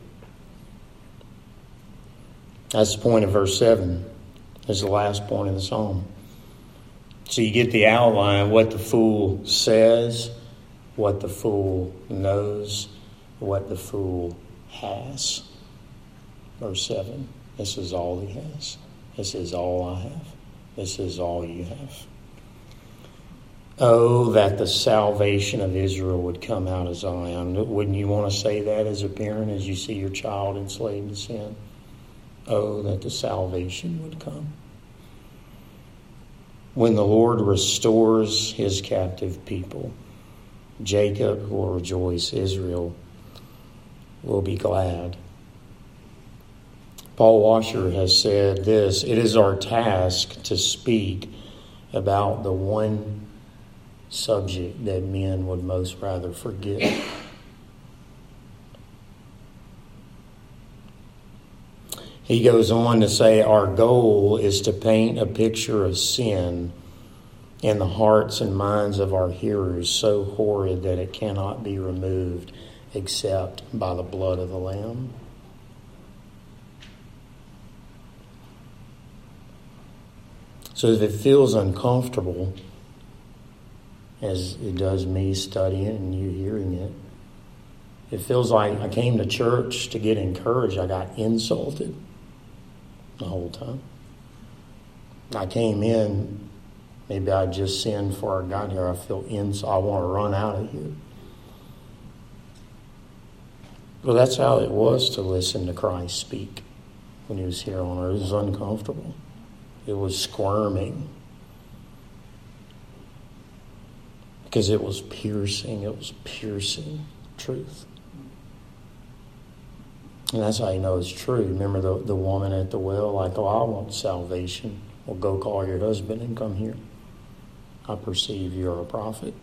That's the point of verse 7. That's the last point of the psalm. So you get the outline, what the fool says, what the fool knows, what the fool has. Verse 7. This is all he has. This is all I have. This is all you have. Oh, that the salvation of Israel would come out of Zion. Wouldn't you want to say that as a parent as you see your child enslaved to sin? Oh, that the salvation would come. When the Lord restores his captive people, Jacob will rejoice, Israel will be glad. Paul Washer has said this, it is our task to speak about the one subject that men would most rather forget. He goes on to say, our goal is to paint a picture of sin in the hearts and minds of our hearers so horrid that it cannot be removed except by the blood of the Lamb. So if it feels uncomfortable, as it does me studying and you hearing it, it feels like I came to church to get encouraged. I got insulted the whole time. I came in, maybe I just sinned before I got here. I feel I want to run out of here. Well, that's how it was to listen to Christ speak when he was here on earth. It was uncomfortable. It was squirming. Because it was piercing truth. And that's how you know it's true. Remember the woman at the well, like, oh, I want salvation. Well, go call your husband and come here. I perceive you're a prophet.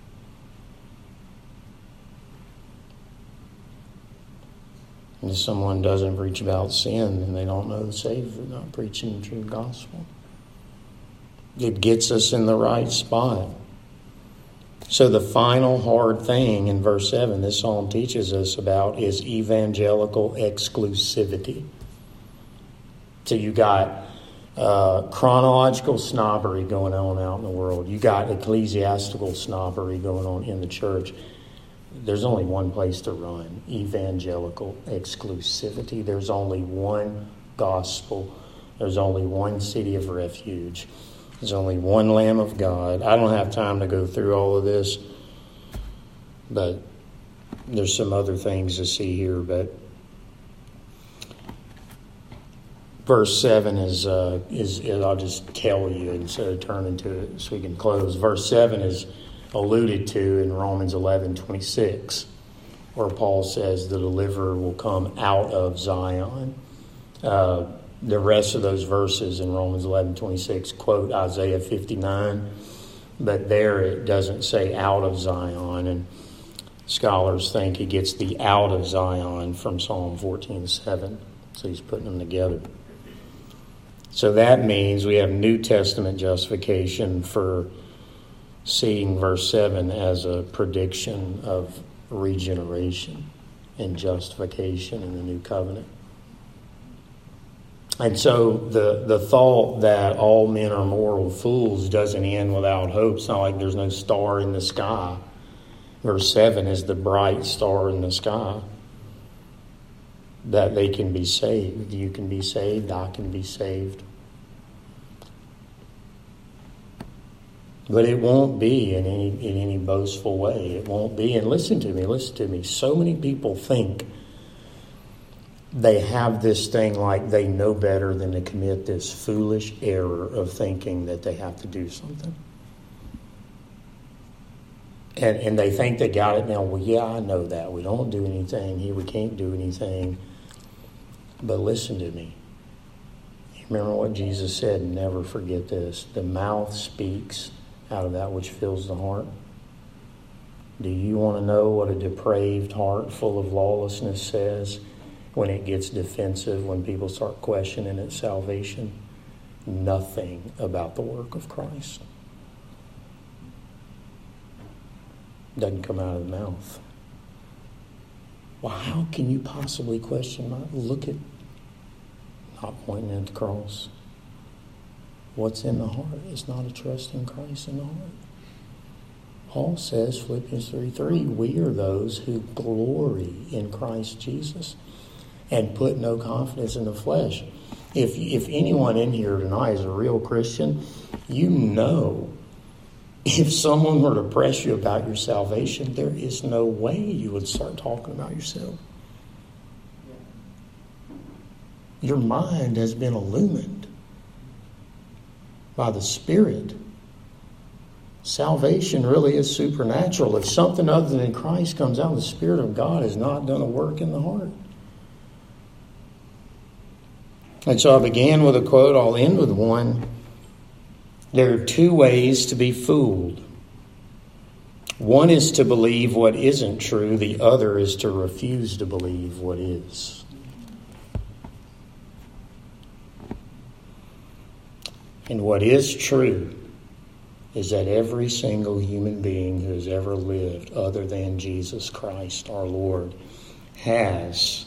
And if someone doesn't preach about sin, then they don't know the Savior. They're not preaching the true gospel. It gets us in the right spot. So the final hard thing in verse 7 this psalm teaches us about is evangelical exclusivity. So you got chronological snobbery going on out in the world. You got ecclesiastical snobbery going on in the church. There's only one place to run: evangelical exclusivity. There's only one gospel. There's only one city of refuge. There's only one Lamb of God. I don't have time to go through all of this, but there's some other things to see here. But verse 7 is I'll just tell you instead of turning to it so we can close. Verse 7 is alluded to in Romans 11:26, where Paul says the deliverer will come out of Zion. The rest of those verses in Romans 11:26 quote Isaiah 59, but there it doesn't say out of Zion, and scholars think he gets the out of Zion from Psalm 14:7. So he's putting them together. So that means we have New Testament justification for seeing verse 7 as a prediction of regeneration and justification in the new covenant. And so the thought that all men are moral fools doesn't end without hope. It's not like there's no star in the sky. Verse 7 is the bright star in the sky, that they can be saved. You can be saved. I can be saved. But it won't be in any boastful way. It won't be. And listen to me. So many people think they have this thing like they know better than to commit this foolish error of thinking that they have to do something. And they think they got it now. Well, yeah, I know that. We don't do anything here. We can't do anything. But listen to me. Remember what Jesus said, and never forget this. The mouth speaks out of that which fills the heart. Do you want to know what a depraved heart full of lawlessness says when it gets defensive, when people start questioning its salvation? Nothing about the work of Christ. Doesn't come out of the mouth. Well, how can you possibly question my... Look at... Not pointing at the cross. What's in the heart is not a trust in Christ in the heart. Paul says, Philippians 3:3, we are those who glory in Christ Jesus and put no confidence in the flesh. If anyone in here tonight is a real Christian, you know if someone were to press you about your salvation, there is no way you would start talking about yourself. Your mind has been illumined by the Spirit. Salvation really is supernatural. If something other than Christ comes out, the Spirit of God has not done a work in the heart. And so I began with a quote. I'll end with one. There are two ways to be fooled. One is to believe what isn't true. The other is to refuse to believe what is. And what is true is that every single human being who has ever lived other than Jesus Christ, our Lord, has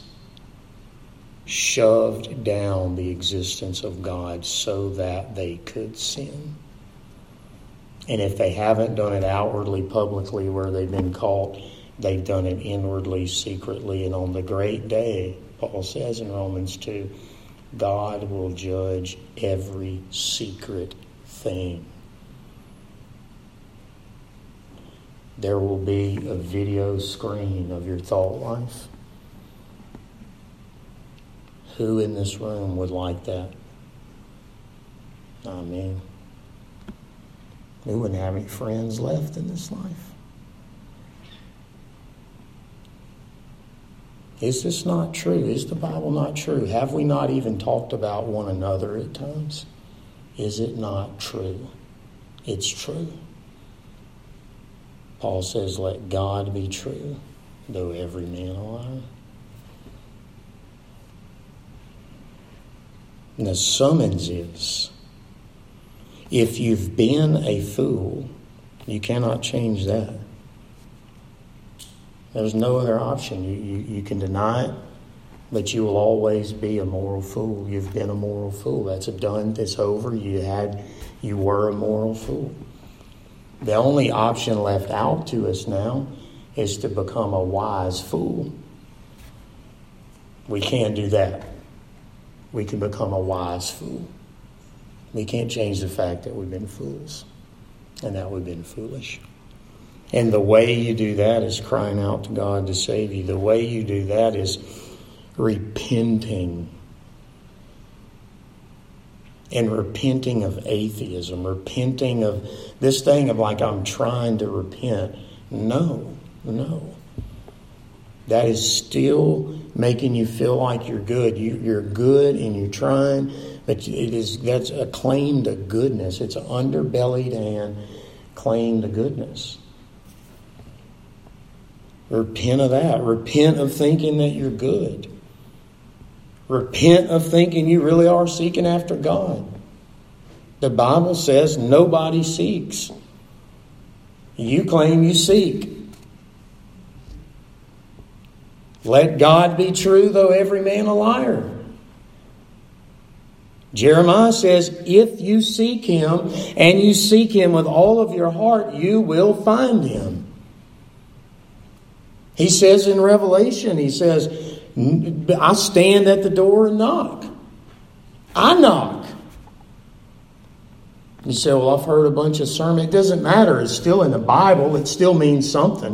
shoved down the existence of God so that they could sin. And if they haven't done it outwardly, publicly, where they've been caught, they've done it inwardly, secretly. And on the great day, Paul says in Romans 2, God will judge every secret thing. There will be a video screen of your thought life. Who in this room would like that? Not me. We wouldn't have any friends left in this life. Is this not true? Is the Bible not true? Have we not even talked about one another at times? Is it not true? It's true. Paul says, let God be true, though every man a liar. And the summons is, if you've been a fool, you cannot change that. There's no other option. You can deny it, but you will always be a moral fool. You've been a moral fool. That's done. It's over. You were a moral fool. The only option left out to us now is to become a wise fool. We can't do that. We can become a wise fool. We can't change the fact that we've been fools and that we've been foolish. And the way you do that is crying out to God to save you. The way you do that is repenting. And repenting of atheism. Repenting of this thing of like, I'm trying to repent. No. That is still making you feel like you're good. You're good and you're trying, but that's a claim to goodness. It's an underbellied and claim to goodness. Repent of that. Repent of thinking that you're good. Repent of thinking you really are seeking after God. The Bible says nobody seeks. You claim you seek. Let God be true, though every man a liar. Jeremiah says, if you seek Him, and you seek Him with all of your heart, you will find Him. He says in Revelation, He says, I stand at the door and knock. I knock. You say, well, I've heard a bunch of sermons. It doesn't matter. It's still in the Bible. It still means something.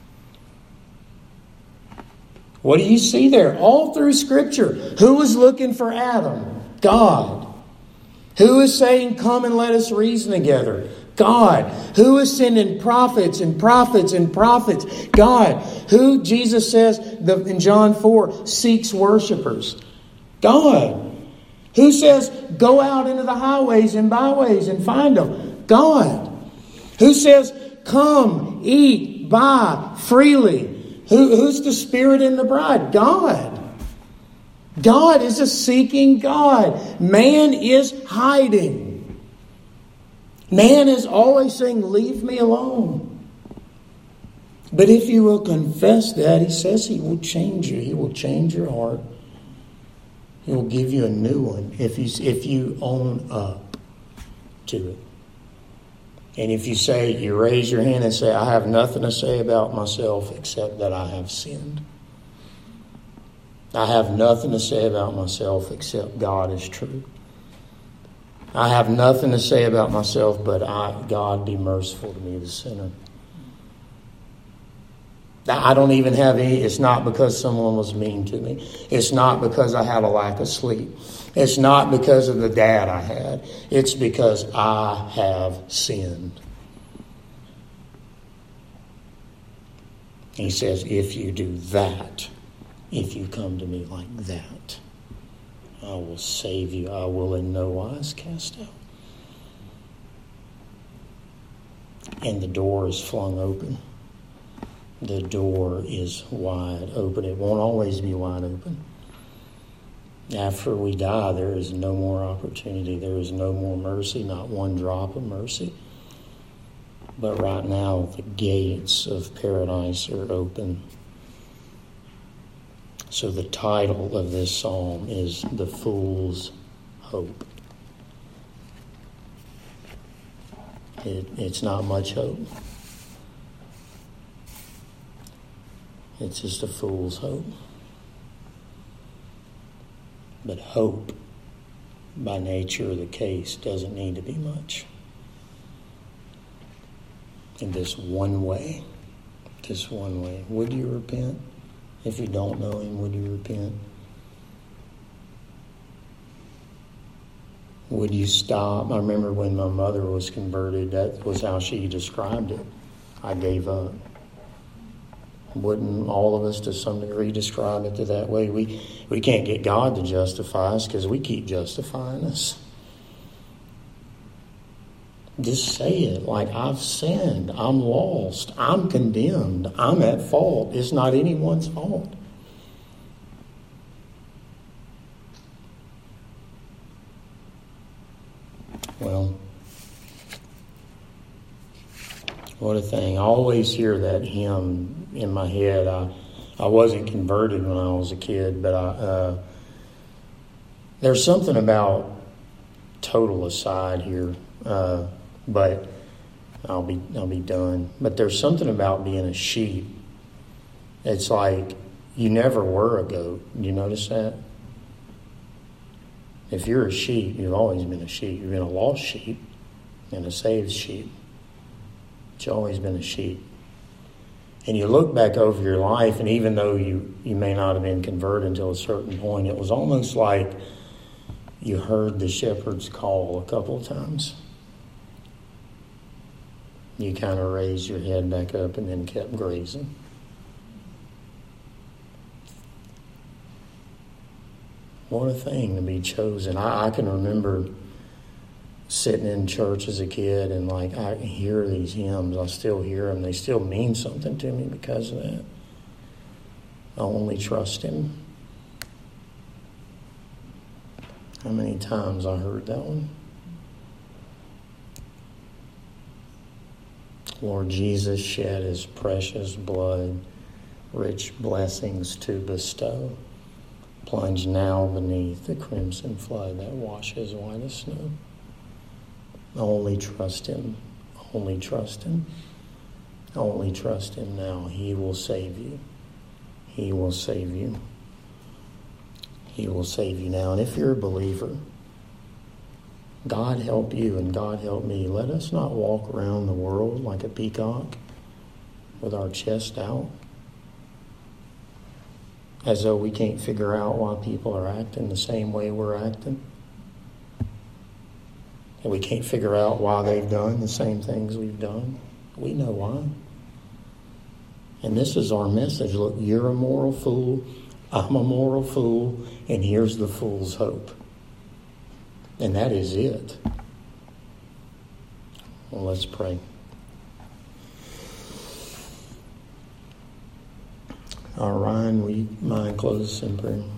What do you see there? All through Scripture. Who was looking for Adam? God. Who is saying, come and let us reason together? God. Who is sending prophets and prophets and prophets? God. Who, Jesus says in John 4, seeks worshipers? God. Who says, go out into the highways and byways and find them? God. Who says, come, eat, buy freely? Who's the Spirit and the bride? God. God is a seeking God. Man is hiding. Man is always saying, leave me alone. But if you will confess that, He says He will change you. He will change your heart. He will give you a new one if you own up to it. And if you raise your hand and say, I have nothing to say about myself except that I have sinned. I have nothing to say about myself except God is true. I have nothing to say about myself but God be merciful to me, the sinner. I don't even have any. It's not because someone was mean to me. It's not because I had a lack of sleep. It's not because of the dad I had. It's because I have sinned. He says, if you do that, if you come to me like that, I will save you. I will in no wise cast out. And the door is flung open. The door is wide open. It won't always be wide open. After we die, there is no more opportunity. There is no more mercy, not one drop of mercy. But right now, the gates of paradise are open. So the title of this psalm is The Fool's Hope. It's not much hope. It's just a fool's hope. But hope, by nature of the case, doesn't need to be much. In this one way. Would you repent? If you don't know Him, would you repent? Would you stop? I remember when my mother was converted, that was how she described it. I gave up. Wouldn't all of us to some degree describe it that way? We can't get God to justify us because we keep justifying us. Just say it like, I've sinned, I'm lost, I'm condemned, I'm at fault. It's not anyone's fault. Well, what a thing. I always hear that hymn in my head. I wasn't converted when I was a kid, but there's something about, total aside here, but I'll be done. But there's something about being a sheep. It's like you never were a goat. Do you notice that? If you're a sheep, you've always been a sheep. You've been a lost sheep and a saved sheep. But you've always been a sheep. And you look back over your life, and even though you may not have been converted until a certain point, it was almost like you heard the shepherd's call a couple of times. You kind of raised your head back up and then kept grazing. What a thing to be chosen. I can remember sitting in church as a kid and I hear these hymns. I still hear them. They still mean something to me because of that. I only trust him. How many times I heard that one? Lord Jesus shed his precious blood, rich blessings to bestow. Plunge now beneath the crimson flood that washes white as snow. Only trust him. Only trust him. Only trust him now. He will save you. He will save you. He will save you now. And if you're a believer, God help you and God help me. Let us not walk around the world like a peacock with our chest out, as though we can't figure out why people are acting the same way we're acting. And we can't figure out why they've done the same things we've done. We know why. And this is our message. Look, you're a moral fool, I'm a moral fool, and here's the fool's hope. And that is it. Well, let's pray. Ryan, will you mind close us in prayer?